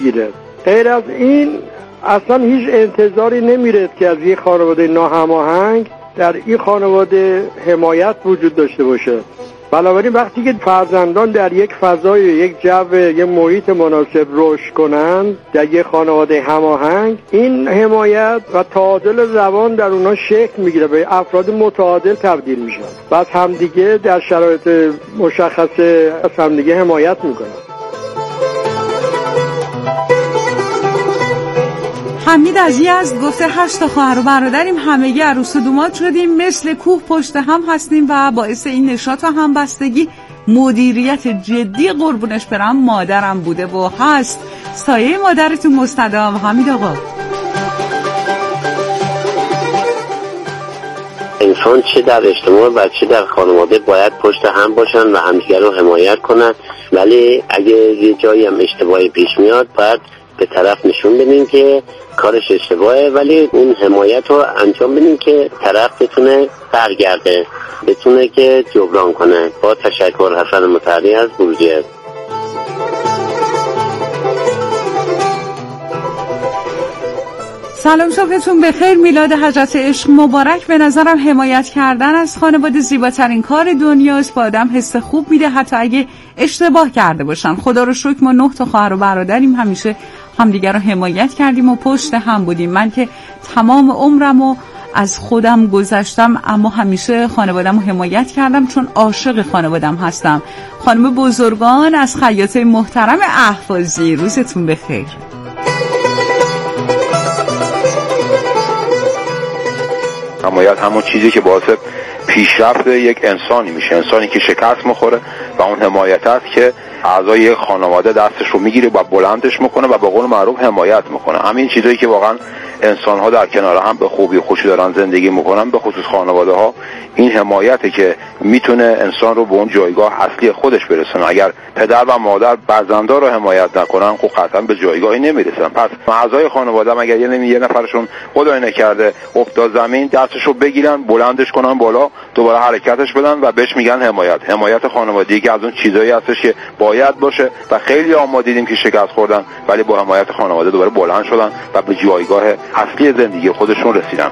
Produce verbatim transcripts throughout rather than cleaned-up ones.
گیره. غیر از این اصلا هیچ انتظاری نمیرد که از یک خانواده ناهماهنگ در این خانواده حمایت وجود داشته باشه. بنابراین وقتی که فرزندان در یک فضای، یک جو، یک محیط مناسب رشد کنند در یک خانواده هماهنگ، این حمایت و تعادل روان در اونها شکل میگیره، به افراد متعادل تبدیل میشن و از همدیگه در شرایط مشخص از همدیگه حمایت میکنن. حمید از یزد گفته هشت تا خواهر و برادریم، همگی عروس و دوماد شدیم، مثل کوه پشت هم هستیم و باعث این نشاط و همبستگی مدیریت جدی قربونش برم مادرم بوده و هست. سایه مادرتون مستدام. حمید آقا، انسان چه در اجتماع و چه در خانواده باید پشت هم باشن و همدیگر رو حمایت کنن، ولی اگه یه جایی هم اشتباهی پیش میاد باید به طرف نشون بدیم که کارش اشتباهه، ولی اون حمایت رو انجام بدیم که طرف بتونه برگرده، بتونه که جبران کنه. با تشکر، حسن مطهری از بروجرد. سلام، صبحتون بخیر. میلاد حضرت عشق مبارک. به نظرم حمایت کردن از خانواده زیباترین کار دنیاست. با آدم حس خوب میده حتی اگه اشتباه کرده باشن. خدا رو شکر ما نه تا خواهر و برادریم، همیشه همدیگر رو حمایت کردیم و پشت هم بودیم. من که تمام عمرمو از خودم گذشتم اما همیشه خانواده‌مو حمایت کردم چون عاشق خانواده‌ام هستم. خانم بزرگان از خیاطه محترم اهوازی، روزتون بخیر. حمایت همون چیزی که باعث پیشرفت یک انسانی میشه، انسانی که شکست میخوره و اون حمایت است که اعضای یک خانواده دستش رو میگیره و بلندش میکنه و به قول معروف حمایت میکنه. همین چیزایی که واقعا انسان ها در کنار هم به خوبی و خوشی دارن زندگی میکنن، به خصوص خانواده ها، این حمایته که میتونه انسان رو به اون جایگاه اصلی خودش برسونه. اگر پدر و مادر فرزندا رو حمایت نکنن خب قطعا به جایگاهی نمیرسن. پس اعضای خانواده اگر یه نمی یه نفرشون خدای نکرده افتاد زمین، دستش رو بگیرن، بلندش کنن بالا، دوباره حرکتش بدن و بهش میگن حمایت. حمایت خانوادگی که از اون چیزایی هستش که باید باشه و خیلی ما دیدیم که شکست خوردن ولی با حمایت خانواده دوباره بلند شدن و به جایگاه اصلی زندگی خودشون رسیدن.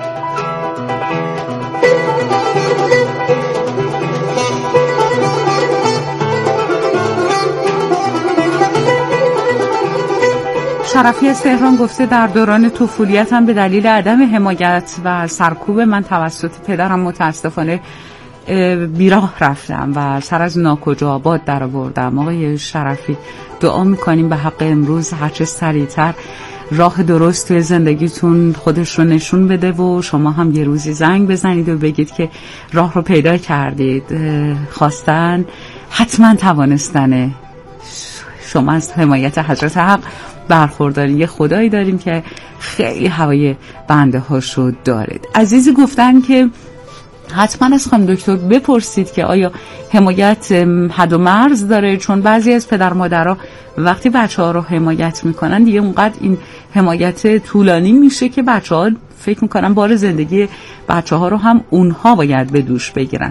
شرفی از تهران گفته در دوران طفولیتم به دلیل عدم حمایت و سرکوب من توسط پدرم متاسفانه بیراه رفتم و سر از ناکجا آباد در آوردم. آقای شرفی دعا میکنیم به حق امروز هرچه سریعتر راه درست توی زندگیتون خودش رو نشون بده و شما هم یه روزی زنگ بزنید و بگید که راه رو پیدا کردید. خواستن حتما توانستنه. شما از حمایت حضرت حق برخوردارین. یه خدایی داریم که خیلی هوای بنده هاشو دارید. عزیزی گفتن که حتما از خانم دکتر بپرسید که آیا حمایت حد و مرز داره، چون بعضی از پدر مادرها وقتی بچه ها رو حمایت میکنن دیگه اونقدر این حمایت طولانی میشه که بچه ها فکر میکنن بار زندگی بچه ها رو هم اونها باید به دوش بگیرن.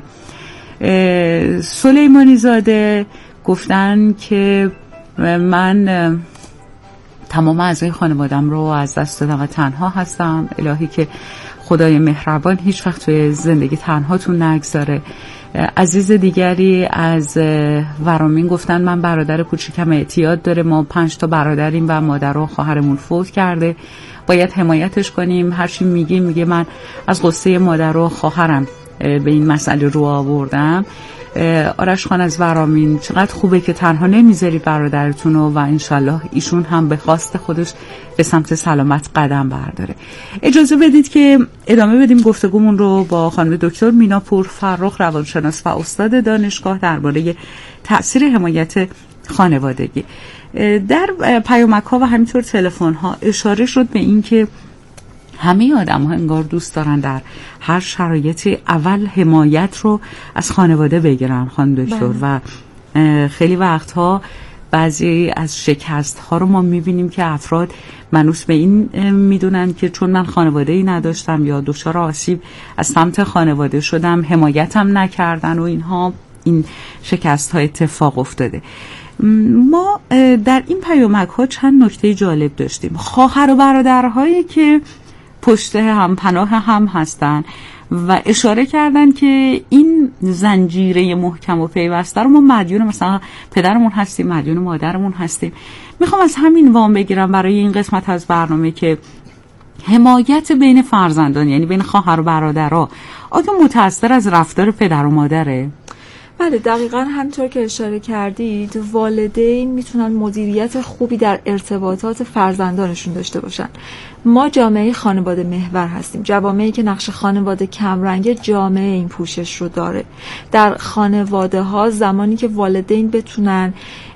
سلیمانی زاده گفتن که من تمام اعضای خانوادم رو از دست دادم و تنها هستم. الهی که خدای مهربان هیچ وقت توی زندگی تنهاتون نگذاره. عزیز دیگری از ورامین گفتن من برادر کوچیکم اعتیاد داره، ما پنج تا برادریم و مادر و خواهرمون فوت کرده، باید حمایتش کنیم. هرچی میگیم میگه من از غصه مادر و خواهرم به این مسئله رو آوردم. آرش خان از ورامین چقدر خوبه که تنها نمیذاری برادرتونو و انشالله ایشون هم به خواست خودش به سمت سلامت قدم برداره. اجازه بدید که ادامه بدیم گفتگومون رو با خانم دکتر مینا پور فرخ، روانشناس و استاد دانشگاه، درباره تأثیر حمایت خانوادگی. در پیامک ها و همینطور تلفن ها اشاره شد به این که همه آدم ها انگار دوست دارن در هر شرایطی اول حمایت رو از خانواده بگیرن خانم دکتر و خیلی وقتها بعضی از شکست ها رو ما میبینیم که افراد منوس به این میدونن که چون من خانواده ای نداشتم یا دچار آسیب از سمت خانواده شدم حمایتم نکردن و اینها، این شکست ها اتفاق افتاده. ما در این پیامک ها چند نکته جالب داشتیم. خواهر و برادرهایی که پشت هم پناه هم هستن و اشاره کردن که این زنجیره محکم و پیوسته رو ما مدیون مثلا پدرمون هستیم، مدیون مادرمون هستیم. میخوام از همین وام بگیرم برای این قسمت از برنامه که حمایت بین فرزندان، یعنی بین خواهر و برادرها، آیا متأثر از رفتار پدر و مادره؟ بله دقیقاً همطور که اشاره کردید، والدین میتونن مدیریت خوبی در ارتباطات فرزندانشون داشته باشن. ما جامعه خانواده محور هستیم، جوامعی که نقش خانواده کمرنگ جامعه این پوشش رو داره. در خانواده ها زمانی که والدین بتونن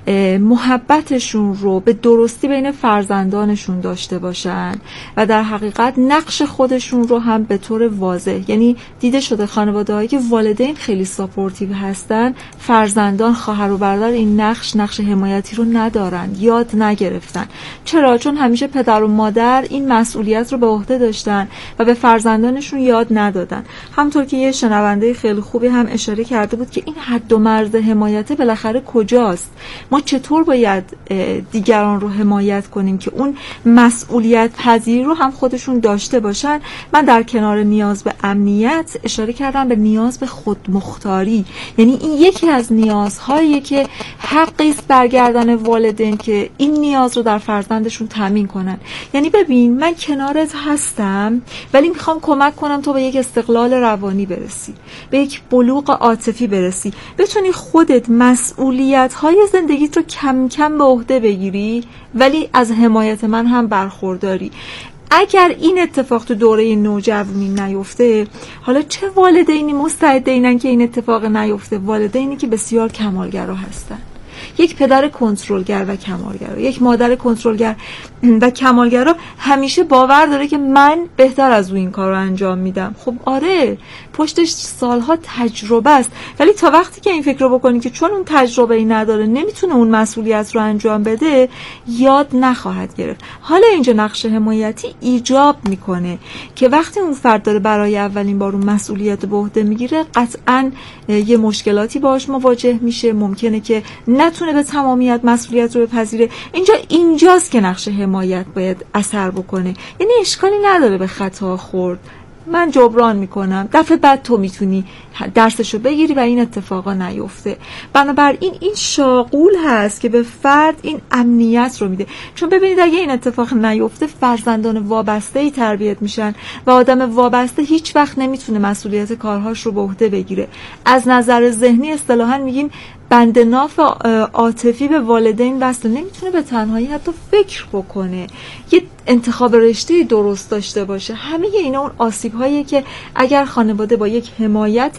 محبتشون رو به درستی بین فرزندانشون داشته باشن و در حقیقت نقش خودشون رو هم به طور واضح، یعنی دیده شده خانواده هایی که والدین خیلی ساپورتیو هستن، فرزندان خواهر و برادر این نقش نقش حمایتی رو ندارن، یاد نگرفتن. چرا؟ چون همیشه پدر و مادر این مسئولیت رو به عهده داشتن و به فرزندانشون یاد ندادن. همونطور که یه شنونده خیلی خوبی هم اشاره کرده بود که این حد و مرز حمایت بالاخره کجاست؟ ما چطور باید دیگران رو حمایت کنیم که اون مسئولیت پذیری رو هم خودشون داشته باشن؟ من در کنار نیاز به امنیت اشاره کردم به نیاز به خودمختاری، یعنی این یکی از نیازهاییه که حقی است برگردن والدین که این نیاز رو در فرزندشون تامین کنن. یعنی ببین من کنارت هستم ولی میخوام کمک کنم تو به یک استقلال روانی برسی، به یک بلوغ عاطفی برسی، بتونی خودت مسئولیت‌های زندگیت رو کم کم به عهده بگیری ولی از حمایت من هم برخورداری. اگر این اتفاق تو دوره نوجوانی نیفته، حالا چه والدینی مستعدینن که این اتفاق نیفته؟ والدینی که بسیار کمالگرا هستن، یک پدر کنترلگر و کمالگرا، یک مادر کنترلگر و کمالگرا همیشه باور داره که من بهتر از او این کار رو انجام میدم. خب آره، پشتش سالها تجربه است، ولی تا وقتی که این فکر رو بکنی که چون اون تجربه ای نداره نمیتونه اون مسئولیت رو انجام بده، یاد نخواهد گرفت. حالا اینجا نقش حمایتی ایجاب میکنه که وقتی اون فرد داره برای اولین بار اون مسئولیت به عهده میگیره، قطعاً یه مشکلاتی باهاش مواجه میشه، ممکنه که نتونه به تمامیت مسئولیت رو بپذیره. اینجا اینجاست که نقش حمایت باید اثر بکنه. یعنی اشکالی نداره به خطا خورد، من جبران میکنم، دفعه بعد تو میتونی درسشو بگیری و این اتفاقا نیفته. بنابراین این شاغول هست که به فرد این امنیت رو میده. چون ببینید اگه این اتفاق نیفته، فرزندان وابسته‌ای تربیت میشن و آدم وابسته هیچ وقت نمیتونه مسئولیت کارهاش رو به عهده بگیره. از نظر ذهنی اصطلاحاً میگیم بند ناف عاطفی به والدین وصل، نمیتونه به تنهایی حتی فکر بکنه، یه انتخاب رشته درست داشته باشه. همه اینا اون آسیب هایی که اگر خانواده با یک حمایت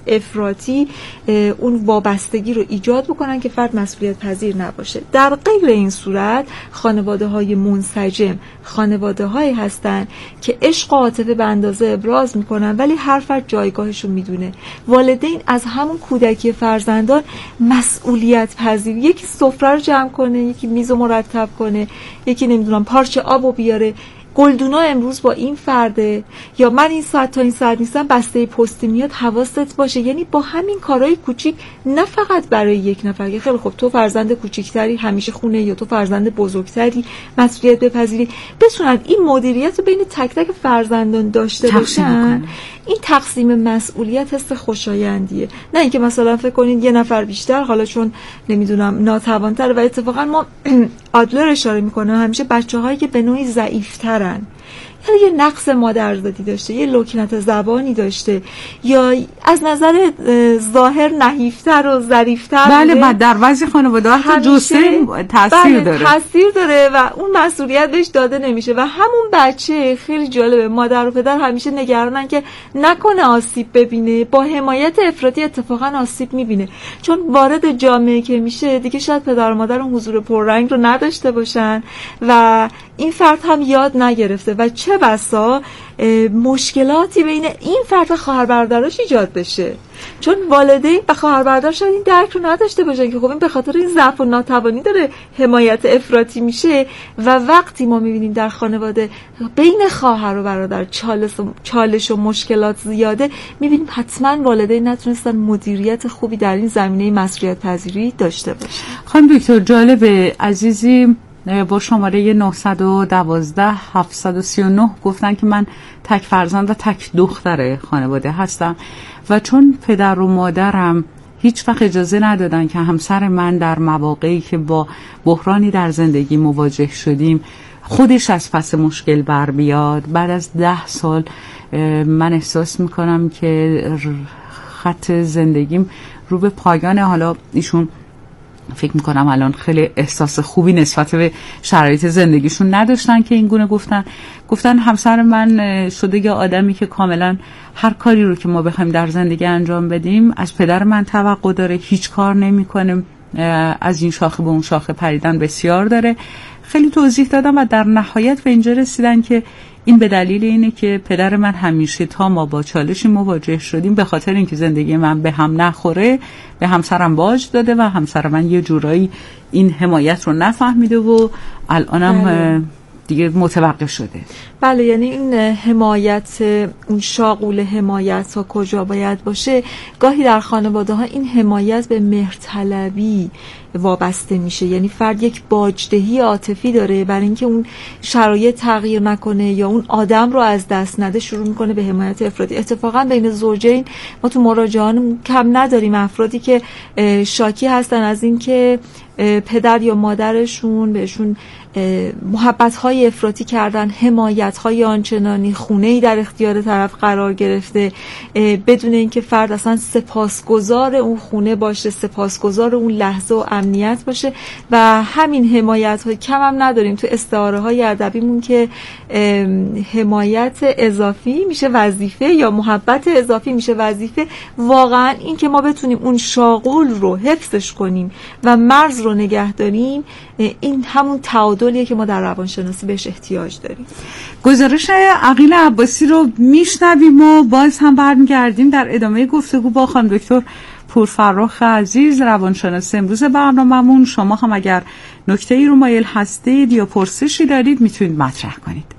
افراطی اون وابستگی رو ایجاد بکنن که فرد مسئولیت پذیر نباشه. در غیر این صورت خانواده های منسجم خانواده هایی هستن که عشق و عاطفه به اندازه ابراز میکنن ولی هر فرد جایگاهش رو میدونه. والدین از همون کودکی فرزندان مسئولیت پذیر، یکی سفره رو جمع کنه، یکی میز رو مرتب کنه، یکی نمیدونم پارچه آبو بیاره، گلدونا امروز با این فرده، یا من این ساعت تا این ساعت نیستم بسته پستی میاد حواست باشه. یعنی با همین کارهای کوچیک، نه فقط برای یک نفر که خیلی خوب تو فرزند کوچیکتری همیشه خونه یا تو فرزند بزرگتری مسئولیت بپذیری، بتونن این مدیریت رو بین تک تک فرزندان داشته باشن. این تقسیم مسئولیت حس خوشایندیه، نه اینکه مثلا فکر کنید یه نفر بیشتر حالا چون نمیدونم ناتوان‌تره. و اتفاقا ما آدلر اشاره میکنه همیشه بچه‌هایی که به نوعی ضعیف‌ترن، یعنی یه نقص مادرزادی داشته، یه لکنت زبانی داشته، یا از نظر ظاهر نحیفتر و ظریفتر، بله بله، در وضع خانواده حتی جسه تاثیر داره تاثیر داره و اون مسئولیت بهش داده نمیشه. و همون بچه خیلی جالبه، مادر و پدر همیشه نگرانن که نکنه آسیب ببینه، با حمایت افراطی اتفاقا آسیب میبینه، چون وارد جامعه که میشه دیگه شاید پدر و مادر اون حضور پررنگ رو نداشته باشن و این فرد هم یاد نگرفته و چه بسا مشکلاتی بین این فرد و خواهر برادرش ایجاد بشه، چون والدین و خواهر برادر شاید این درک رو نداشته باشن که خب این به خاطر این ضعف و ناتوانی داره حمایت افراطی میشه. و وقتی ما میبینیم در خانواده بین خواهر و برادر چالش و, چالش و مشکلات زیاده، میبینیم حتما والدین نتونستن مدیریت خوبی در این زمینه مسئولیت پذیری داشته باشن. خانم دکتر جالبه عزیزی با شماره نه یک دو هفت سه نه گفتن که من تک فرزند و تک دختر خانواده هستم و چون پدر و مادرم هیچ وقت اجازه ندادن که همسر من در مواقعی که با بحرانی در زندگی مواجه شدیم خودش از پس مشکل بر بیاد، بعد از ده سال من احساس میکنم که خط زندگیم رو به پایانه. حالا ایشون فکر میکنم الان خیلی احساس خوبی نسبت به شرایط زندگیشون نداشتن که این گونه گفتن گفتن همسر من شده یه آدمی که کاملا هر کاری رو که ما بخوایم در زندگی انجام بدیم از پدر من توقع داره، هیچ کار نمیکنه، از این شاخه به اون شاخه پریدن بسیار داره. خیلی توضیح دادم و در نهایت به اینجا رسیدن که این به دلیل اینه که پدر من همیشه تا ما با چالشی مواجه شدیم به خاطر اینکه زندگی من به هم نخوره به همسرم باج داده و همسر من یه جورایی این حمایت رو نفهمیده و الانم بله. دیگه متوقف شده. بله، یعنی این حمایت، اون شاغول حمایت ها کجا باید باشه؟ گاهی در خانواده ها این حمایت به مهرطلبی وابسته میشه، یعنی فرد یک باجدهی عاطفی داره برای اینکه اون شرایط تغییر نکنه یا اون آدم رو از دست نده، شروع میکنه به حمایت افراطی. اتفاقا بین زوجین ما تو مراجعان کم نداریم افرادی که شاکی هستن از اینکه پدر یا مادرشون بهشون محبت‌های افراطی کردن، حمایت‌های آنچنانی، خونه‌ای در اختیار طرف قرار گرفته بدون اینکه فرد اصلا سپاسگزار اون خونه باشه، سپاسگزار اون لحظه و امنیت باشه. و همین حمایت‌ها کم هم نداریم تو استعاره‌های ادبیمون که حمایت اضافی میشه وظیفه یا محبت اضافی میشه وظیفه. واقعا این که ما بتونیم اون شاغول رو حفظش کنیم و مرز رو نگه داریم، این همون تعادلیه که ما در روانشناسی بهش احتیاج داریم. گزارش عقیل عباسی رو میشنویم و باز هم برمیگردیم در ادامه گفتگو با خانم دکتر پورفراخ عزیز روانشناس امروز برنامه‌مون. شما هم اگر نکته‌ای رو مایل هستید یا پرسشی دارید میتونید مطرح کنید.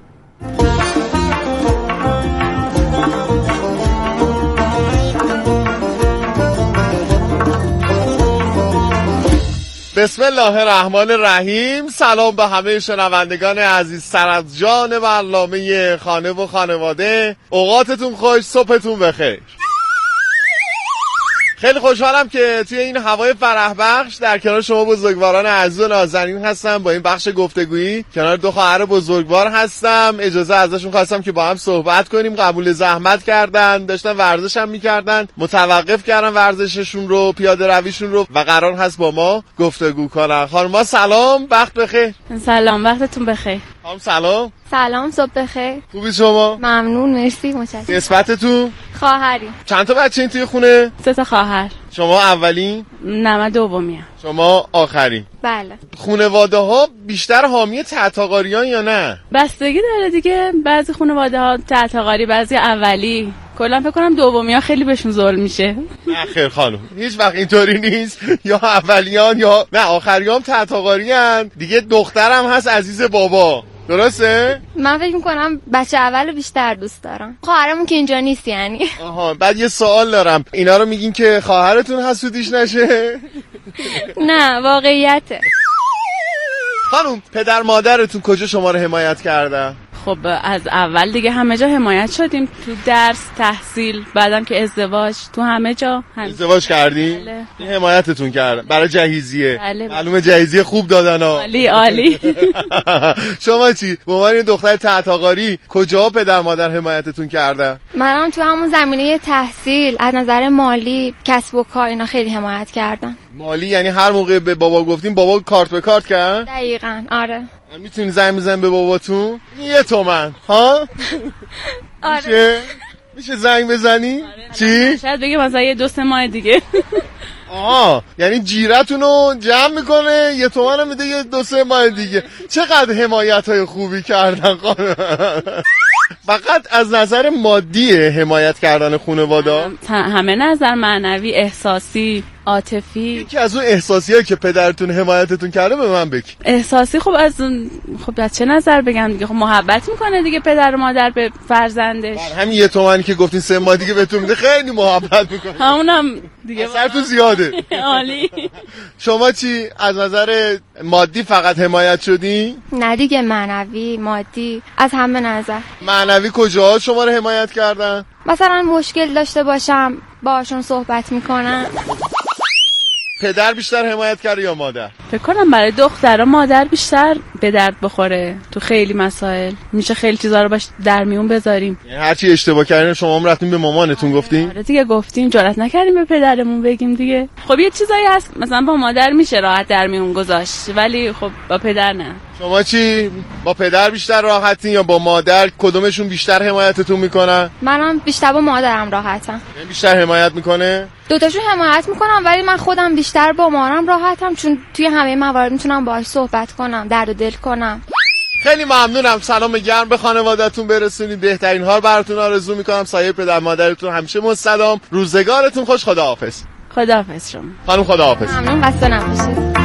بسم الله الرحمن الرحیم. سلام به همه شنوندگان عزیزتر از جان برنامه خانه و خانواده. اوقاتتون خوش، صبحتون بخیر. خیلی خوشحالم که توی این هوای فرح بخش در کنار شما بزرگواران عزیز و نازنین هستم. با این بخش گفتگویی کنار دو خواهر بزرگوار هستم. اجازه ازشون خواستم که با هم صحبت کنیم. قبول زحمت کردن، داشتن ورزش هم میکردن، متوقف کردن ورزششون رو، پیاده رویشون رو و قرار هست با ما گفتگو کنن. خانم سلام، وقت بخیر. سلام، وقتتون بخیر. خانم سلام. سلام، صبح بخیر. خوبی شما؟ ممنون، مرسی، متشکرم. نسبتتون؟ خواهری. چند تا بچه این توی خونه؟ سه تا خواهر. شما اولین؟ نه، من دومیم. شما آخرین؟ بله. خانواده ها بیشتر حامی تحت‌آقاریان یا نه؟ بستگی داره دیگه. بعضی خانواده ها تحت‌آقاری، بعضی اولی. کلا فکر کنم دومی‌ها خیلی بهشون ظلم میشه. نه خیر خانم، هیچ وقت اینطوری نیست. یا اولیان یا نه آخریام تحت‌آقاریان. دیگه دخترم هست عزیز بابا. درسته؟ من فکر میکنم بچه اول بیشتر دوست دارم. خواهرمون که اینجا نیست یعنی. آها، بعد یه سوال دارم. اینا رو میگین که خواهرتون حسودیش نشه؟ نه، واقعیته. خانم، پدر مادرتون کجا شما رو حمایت کردن؟ خب از اول دیگه همه جا حمایت شدیم، تو درس، تحصیل، بعدم که ازدواج، تو همه جا هم. ازدواج کردین؟ بله. این حمایتتون کردن برای جهیزیه. بله. معلومه جهیزیه خوب دادن ها. عالی عالی. شما چی؟ به عنوان دختر تحت‌آقاری کجا پدر مادر حمایتتون کردن؟ منم تو همون زمینه تحصیل، از نظر مالی، کسب و کار، اینا خیلی حمایت کردن. مالی یعنی هر موقع به بابا گفتیم بابا کارت به کارت کرد؟ دقیقاً، آره. میتونی زنگ بزن به باباتون؟ یه تومن ها؟ آره. میشه؟ میشه زنگ بزنی؟ آره. چی؟ شاید بگه مثلا یه دو سه ماه دیگه. آه یعنی جیرتونو جمع میکنه یه تومن هم میده یه دو سه ماه دیگه. چقدر حمایت های خوبی کردن خانم. فقط از نظر مادی حمایت کردن خانواده، همه نظر معنوی، احساسی، عاطفی. یکی از اون احساسیایی که پدرتون حمایتتون کرده به من بگی. احساسی خب از خب از چه نظر بگم دیگه، خب محبت میکنه دیگه پدر و مادر به فرزندش. همین یه تومانی که گفتین سه ماه دیگه بهتون میده خیلی محبت میکنه. همونم دیگه اثرتون زیاده. عالی. شما چی از نظر مادی فقط حمایت شدی؟ نه دیگه، معنوی، مادی، از همه نظر. معنوی کجا شما رو حمایت کردن؟ مثلا مشکل داشته باشم باشون صحبت میکنن. پدر بیشتر حمایت کرده یا مادر؟ فکر کنم برای دخترها مادر بیشتر به درد بخوره تو خیلی مسائل. میشه خیلی چیزا رو باش در میون بذاریم. یعنی هر چی اشتباه کردین شما هم رفتین به مامانتون گفتین؟ آره دیگه گفتیم، جرئت نکردیم به پدرمون بگیم دیگه. خب یه چیزایی هست مثلا با مادر میشه راحت در میون گذاشت، ولی خب با پدر نه. شما چی؟ با پدر بیشتر راحتین یا با مادر؟ کدومشون بیشتر حمایتتون میکنن؟ منم بیشتر با مادرم راحتم. یعنی بیشتر حمایت میکنه؟ دوتاشون حمایت میکنم، ولی من خودم بیشتر با مامانم راحتم، چون توی همه موارد میتونم باهاش صحبت کنم، درد و دل کنم. خیلی ممنونم. سلام گرم به خانواده‌تون برسونید. بهترین ها رو براتون آرزو میکنم. سایه پدر مادرتون همیشه مستدام. روزگارتون خوش. خداحافظ. خداحافظ شما. خانم خداحافظ. ممنون، خسته نباشید.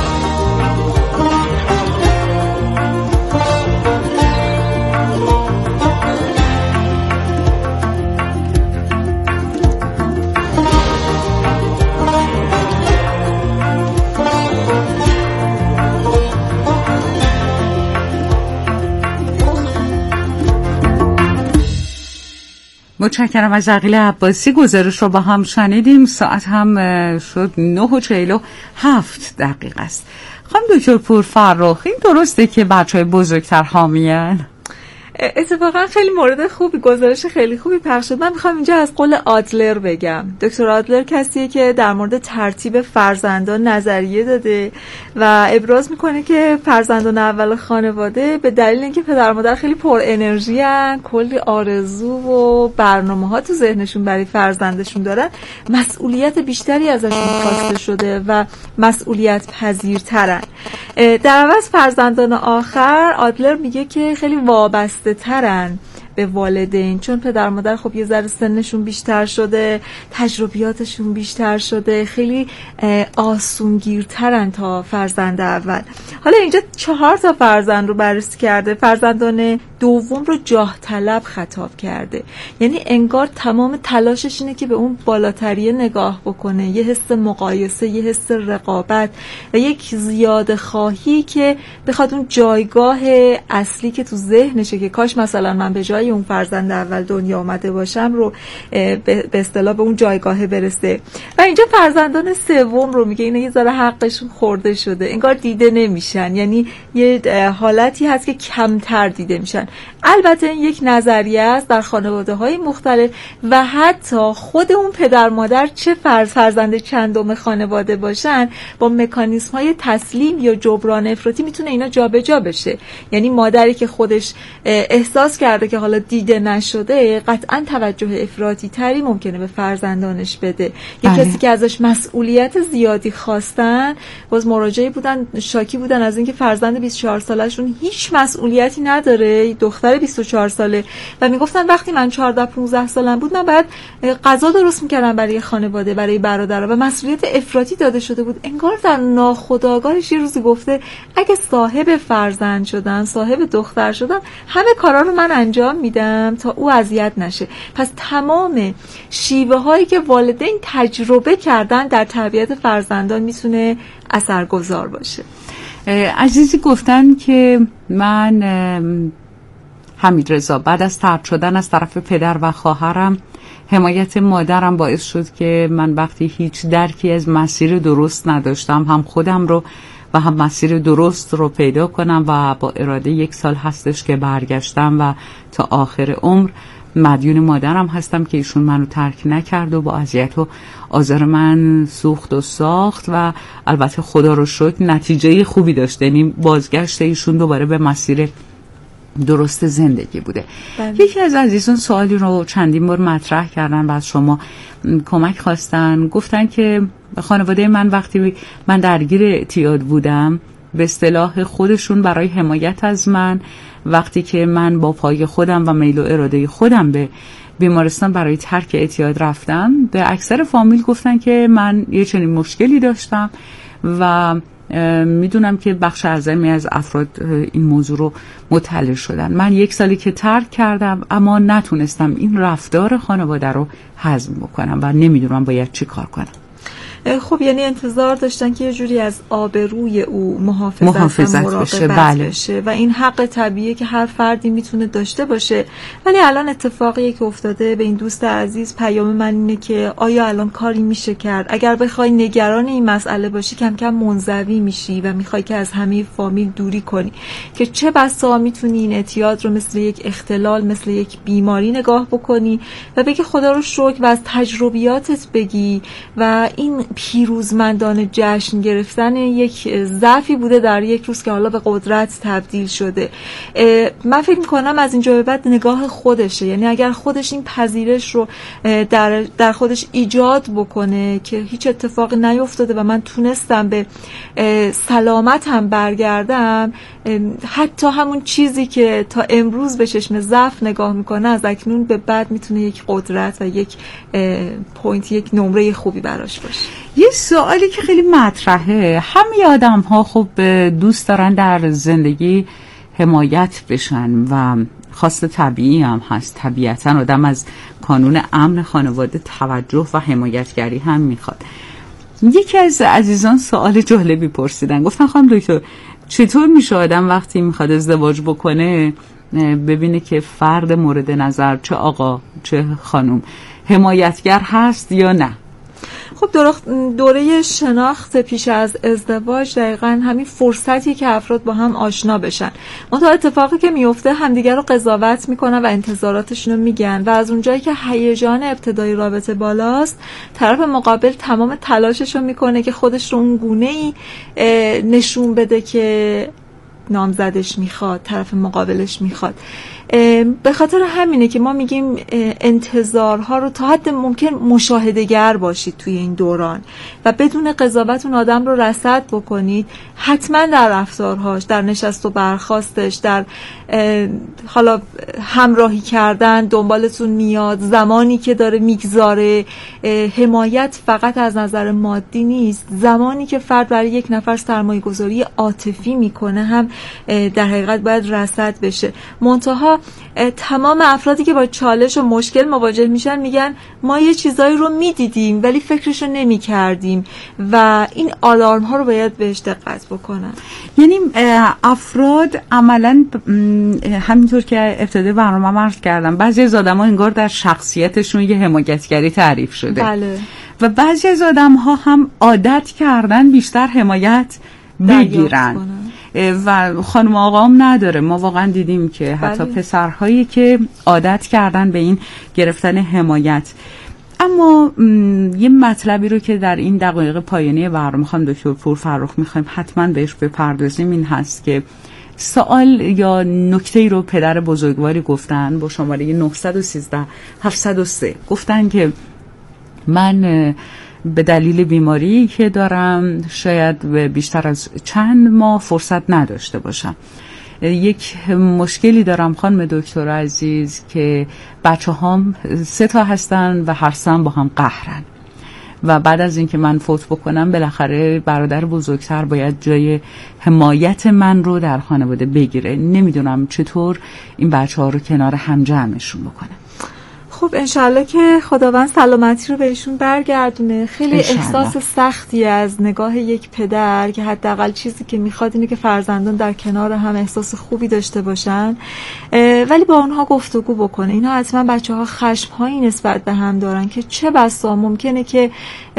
متشکرم از عقیل عباسی. گزارش رو با هم شنیدیم. ساعت هم شد نه و چهل و هفت دقیقه است. خانم دکتر پور فرخ، این درسته که بچهای بزرگتر حامیان؟ اتفاقا خیلی مورد خوبی، گزارش خیلی خوبی پخش شد. من میخوام اینجا از قول آدلر بگم. دکتر آدلر کسیه که در مورد ترتیب فرزندان نظریه داده و ابراز میکنه که فرزندان اول خانواده به دلیل اینکه پدر و مادر خیلی پر انرژی ان، کلی آرزو و برنامه‌ها تو ذهنشون برای فرزندشون دارن، مسئولیت بیشتری ازشون خواسته شده و مسئولیت پذیرترن. در عوض فرزندان آخر آدلر میگه که خیلی وابسته ترن به والدین، چون پدر مادر خب یه ذره سنشون بیشتر شده، تجربیاتشون بیشتر شده، خیلی آسونگیرترن تا فرزند اول. حالا اینجا چهار تا فرزند رو بررسی کرده. فرزندان دوم رو جاه طلب خطاب کرده، یعنی انگار تمام تلاشش اینه که به اون بالاتریه نگاه بکنه، یه حس مقایسه، یه حس رقابت و یک زیاده خواهی که بخواد اون جایگاه اصلی که تو ذهنشه که کاش مثلا من به جای اون فرزند اول دنیا آمده باشم رو به اصطلاح به اون جایگاه برسه. و اینجا فرزندان سوم رو میگه اینا یه ذره حقشون خورده شده، انگار دیده نمیشن، یعنی یه حالتی هست که کمتر دیده میشن. البته این یک نظریه است در خانواده های مختلف و حتی خود اون پدر مادر چه فرز فرزند چندم خانواده باشن، با مکانیزم های تسلیم یا جبران افراطی میتونه اینا جابجا بشه. یعنی مادری که خودش احساس کرده که حالا دیده نشده، قطعا توجه افراطی تری ممکنه به فرزندانش بده. یه کسی که ازش مسئولیت زیادی خواستن، باز مراجعه بودن شاکی بودن از اینکه فرزند بیست و چهار سالشون هیچ مسئولیتی نداره، دختر بیست و چهار ساله، و میگفتن وقتی من چهارده پانزده سالم بود من بعد غذا درست میکردم برای خانواده، برای برادرها، و مسئولیت افراطی داده شده بود. انگار در ناخودآگاهش یه روزی گفته اگه صاحب فرزند شدم، صاحب دختر شدم، همه کارا رو من انجام میدم تا او اذیت نشه. پس تمام شیوه هایی که والدین تجربه کردن در تربیت فرزندان میتونه اثرگذار باشه. عزیزی گفتن که من حمیدرضا بعد از طرد شدن از طرف پدر و خواهرم، حمایت مادرم باعث شد که من وقتی هیچ درکی از مسیر درست نداشتم، هم خودم رو و هم مسیر درست رو پیدا کنم و با اراده یک سال هستش که برگشتم و تا آخر عمر مدیون مادرم هستم که ایشون منو ترک نکرد و با اذیت و آزار من سوخت و ساخت و البته خدا رو شکر نتیجه خوبی داشت. یعنی بازگشت ایشون دوباره به مسیر درست زندگی بوده. بله. یکی از عزیزان سوالی رو چندین بار مطرح کردن و از شما کمک خواستن، گفتن که خانواده من وقتی من درگیر اعتیاد بودم، به اصطلاح خودشون برای حمایت از من، وقتی که من با پای خودم و میل و اراده خودم به بیمارستان برای ترک اعتیاد رفتم، به اکثر فامیل گفتن که من یه چنین مشکلی داشتم و میدونم که بخش اعظمی از افراد این موضوع رو مطلع شدن. من یک سالی که ترک کردم اما نتونستم این رفتار خانواده رو هضم بکنم و نمیدونم باید چی کار کنم. خب یعنی انتظار داشتن که یه جوری از آبروی او محافظت, محافظت و مراقبت بشه. بله. بشه و این حق طبیعیه که هر فردی میتونه داشته باشه. ولی الان اتفاقی که افتاده به این دوست عزیز، پیام من اینه که آیا الان کاری میشه کرد؟ اگر بخوای نگران این مسئله باشی کم کم منزوی میشی و میخوای که از همه فامیل دوری کنی، که چه بسا میتونی این اعتیاد رو مثل یک اختلال، مثل یک بیماری نگاه بکنی و بگی خدا رو شکر و از تجربیاتت بگی و این پیروزمندانه جشن گرفتن یک ضعفی بوده در یک روز که حالا به قدرت تبدیل شده. من فکر میکنم از اینجا به بعد نگاه خودشه، یعنی اگر خودش این پذیرش رو در, در خودش ایجاد بکنه که هیچ اتفاقی نیفتاده و من تونستم به سلامت هم برگردم، حتی همون چیزی که تا امروز به چشم ضعف نگاه میکنه از اکنون به بعد میتونه یک قدرت و یک پوینت، یک نمره خوبی براش باشه. یه سوالی که خیلی مطرحه، همه آدم ها خب دوست دارن در زندگی حمایت بشن و خواست طبیعی هم هست، طبیعتا آدم از کانون امن خانواده توجه و حمایتگری هم میخواد. یکی از عزیزان سوال جالبی پرسیدن، گفتن خانم دکتر چطور میشه آدم وقتی میخواد ازدواج بکنه ببینه که فرد مورد نظر، چه آقا چه خانم، حمایتگر هست یا نه؟ خب دوره شناخت پیش از ازدواج دقیقاً همین فرصتی که افراد با هم آشنا بشن. منتها اتفاقی که میفته همدیگر رو قضاوت میکنن و انتظاراتشون رو میگن و از اونجایی که هیجان ابتدای رابطه بالاست، طرف مقابل تمام تلاشش رو میکنه که خودش رو اون گونه‌ای نشون بده که نامزدش میخواد، طرف مقابلش میخواد. به خاطر همینه که ما میگیم انتظارها رو تا حد ممکن مشاهده‌گر باشید توی این دوران و بدون قضاوت اون آدم رو رصد بکنید. حتما در رفتارهاش، در نشست و برخاستش، در حالا همراهی کردن دنبالتون میاد، زمانی که داره میگذاره. حمایت فقط از نظر مادی نیست، زمانی که فرد برای یک نفر سرمایه گذاری عاطفی میکنه هم در حقیقت باید رصد بشه. منتها تمام افرادی که با چالش و مشکل مواجه میشن میگن ما یه چیزایی رو میدیدیم ولی فکرشو نمی کردیم و این آلارم ها رو باید بهش دقت بکنن. یعنی افراد عملا همینطور که ابتدای برنامه عرض کردم، بعضی از آدم ها انگار در شخصیتشون یه حمایتگری تعریف شده. بله. و بعضی از آدم ها هم عادت کردن بیشتر حمایت بگیرن و خانم آقا هم نداره. ما واقعا دیدیم که حتی بله. پسرهایی که عادت کردن به این گرفتن حمایت. اما یه مطلبی رو که در این دقایق پایانی برنامه خانم دکتر پور فرخ میخوایم حتما بهش بپردازیم این هست که سوال یا نکته‌ای رو پدر بزرگواری گفتن با شماره نه یک سه هفت صفر سه، گفتن که من به دلیل بیماری که دارم شاید بیشتر از چند ماه فرصت نداشته باشم. یک مشکلی دارم خانم دکتر عزیز که بچه هام سه تا هستن و هر سه با هم قهرن و بعد از اینکه من فوت بکنم بالاخره برادر بزرگتر باید جای حمایت من رو در خانواده بگیره. نمیدونم چطور این بچه ها رو کنار هم جمعشون بکنم. خب انشالله که خداوند سلامتی رو بهشون برگردونه. خیلی احساس سختی از نگاه یک پدر که حداقل چیزی که میخواد اینه که فرزندان در کنار هم احساس خوبی داشته باشن ولی با اونها گفتگو بکنه. اینا حتما بچه ها خشم هایی نسبت به هم دارن که چه بسا ممکنه که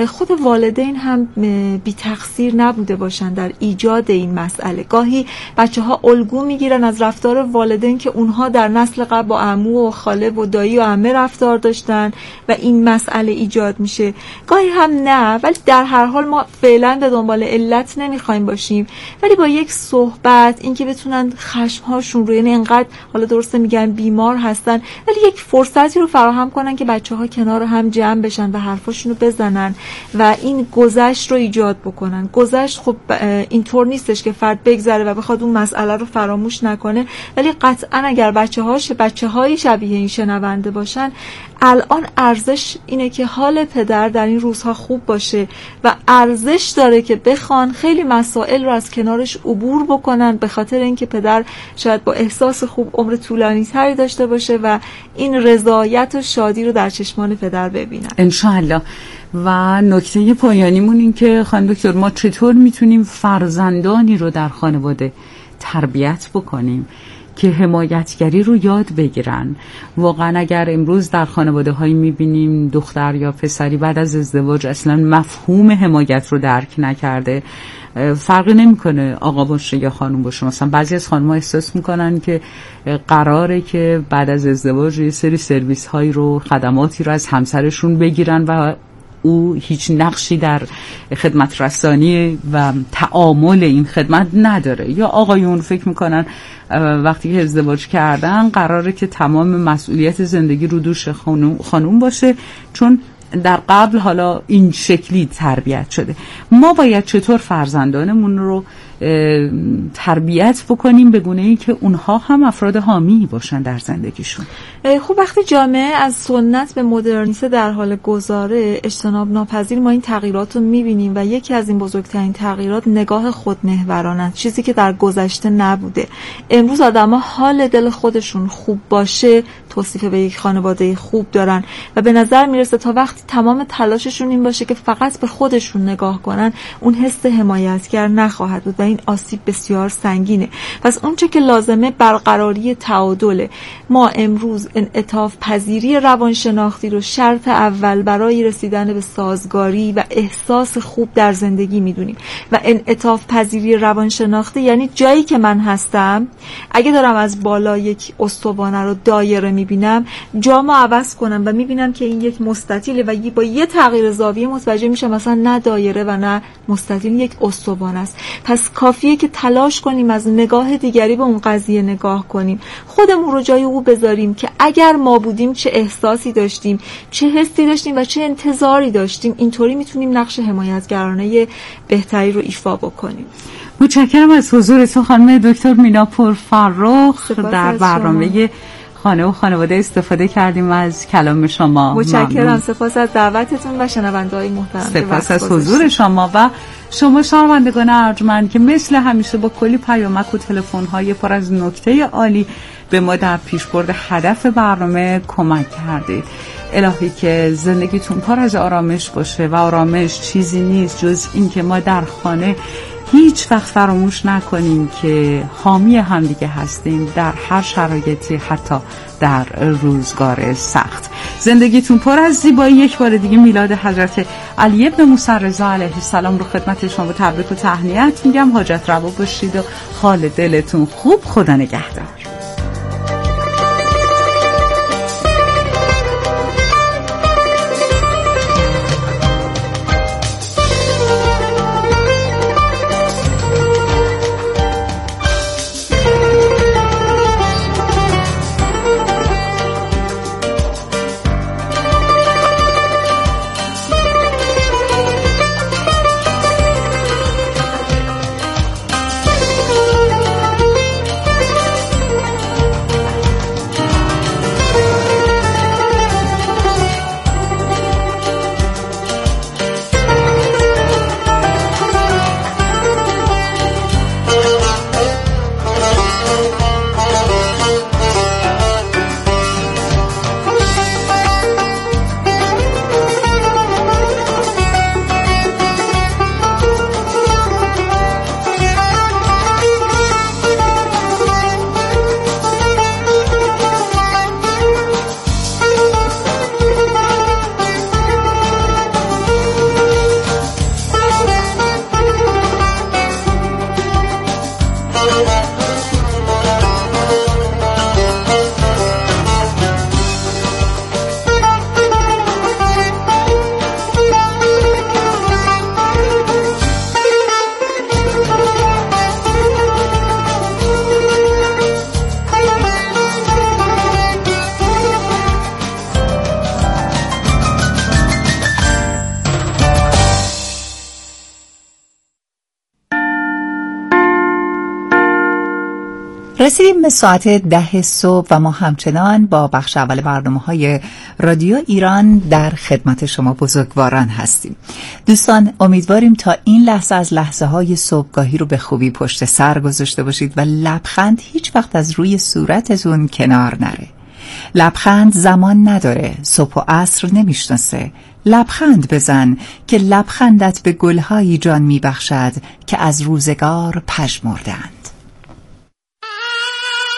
خود والدین هم بی تقصیر نبوده باشن در ایجاد این مسئله. گاهی بچه ها الگو میگیرن از رفتار والدین که اونها در نسل قبل با عمو و خاله و دایی و عمه رفتار داشتن و این مسئله ایجاد میشه. گاهی هم نه، ولی در هر حال ما فعلا به دنبال علت نمیخوایم باشیم، ولی با یک صحبت اینکه بتونن خشمهاشون رو، یعنی انقدر حالا درسته میگن بیمار هستن، ولی یک فرصتی رو فراهم کنن که بچه‌ها کنار هم جمع بشن و حرفاشون رو بزنن و این گذشت رو ایجاد بکنن. گذشت خب اینطور نیستش که فرد بگذره و بخواد اون مسئله رو فراموش نکنه، ولی قطعا اگر بچه‌هاش بچه‌های شبیه این شنونده باشن، الان ارزش اینه که حال پدر در این روزها خوب باشه و ارزش داره که بخوان خیلی مسائل رو از کنارش عبور بکنن، به خاطر اینکه پدر شاید با احساس خوب عمر طولانی تری داشته باشه و این رضایت و شادی رو در چشمان پدر ببینن انشاءالله. و نکته پایانیمون این که خانم دکتر ما چطور میتونیم فرزندانی رو در خانواده تربیت بکنیم که حمایتگری رو یاد بگیرن. واقعا اگر امروز در خانواده هایی میبینیم دختر یا پسری بعد از ازدواج اصلا مفهوم حمایت رو درک نکرده، فرقی نمیکنه آقا باشه یا خانم باشه. مثلا بعضی از خانم‌ها احساس میکنن که قراره که بعد از ازدواج یه سری سرویس هایی رو، خدماتی رو از همسرشون بگیرن و او هیچ نقشی در خدمت رسانی و تعامل این خدمت نداره. یا آقایون فکر میکنن وقتی که ازدواج کردن قراره که تمام مسئولیت زندگی رو دوش خانوم, خانوم باشه، چون در قبل حالا این شکلی تربیت شده. ما باید چطور فرزندانمون رو تربیت بکنیم به گونه‌ای که اونها هم افراد حامی باشن در زندگیشون؟ خب وقتی جامعه از سنت به مدرنیته در حال گذاره، اجتناب ناپذیر ما این تغییرات رو می‌بینیم و یکی از این بزرگترین تغییرات نگاه خودمحورانه، چیزی که در گذشته نبوده. امروز آدم‌ها حال دل خودشون خوب باشه توصیف به یک خانواده خوب دارن و به نظر میرسه تا وقتی تمام تلاششون این باشه که فقط به خودشون نگاه کنن، اون حس حمایتگر نخواهد بود و این آسیب بسیار سنگینه. پس اون چه که لازمه برقراری تعادله. ما امروز انعطاف پذیری روانشناختی رو شرط اول برای رسیدن به سازگاری و احساس خوب در زندگی میدونیم و انعطاف پذیری روانشناختی یعنی جایی که من هستم، اگه دارم از بالا یک استوانه رو دایره میبینم، جامو عوض کنم و میبینم که این یک مستطیله و با یه تغییر زاویه متوجه میشم مثلا نه دایره و نه مستطیل، یک استوانه است. پس کافیه که تلاش کنیم از نگاه دیگری به اون قضیه نگاه کنیم، خودمون رو جای او بذاریم که اگر ما بودیم چه احساسی داشتیم، چه حسی داشتیم و چه انتظاری داشتیم. اینطوری میتونیم نقش حمایتگرانه بهتری رو ایفا بکنیم. متشکرم از حضورتون خانم دکتر مینا پرفرخ. در برنامه خانه و خانواده استفاده کردیم از کلام شما. متشکرم. سپاس از دعوتتون و شنونده‌های محترم. سپاس از حضور شما و شما شنوندگان ارجمند که مثل همیشه با کلی پیامک و تلفن‌های پر از نکته عالی به ما در پیشبرد هدف برنامه کمک کردید. الهی که زندگیتون پر از آرامش باشه و آرامش چیزی نیست جز این که ما در خانه هیچ وقت فراموش نکنیم که حامی همدیگه هستیم در هر شرایطی، حتی در روزگار سخت. زندگیتون پر از زیبایی. یک بار دیگه میلاد حضرت علی ابن موسی رضا علیه السلام رو خدمت شما تبریک و تهنیت میگم. حاجت روا باشید و حال دلتون خوب. خدا نگهدار. رسیدیم به ساعت ده صبح و ما همچنان با بخش اول برنامه‌های رادیو ایران در خدمت شما بزرگواران هستیم. دوستان، امیدواریم تا این لحظه از لحظه‌های صبحگاهی رو به خوبی پشت سر گذاشته باشید و لبخند هیچ وقت از روی صورتتون کنار نره. لبخند زمان نداره، صبح و عصر نمیشناسه. لبخند بزن که لبخندت به گلهایی جان میبخشد که از روزگار پژمرده‌اند.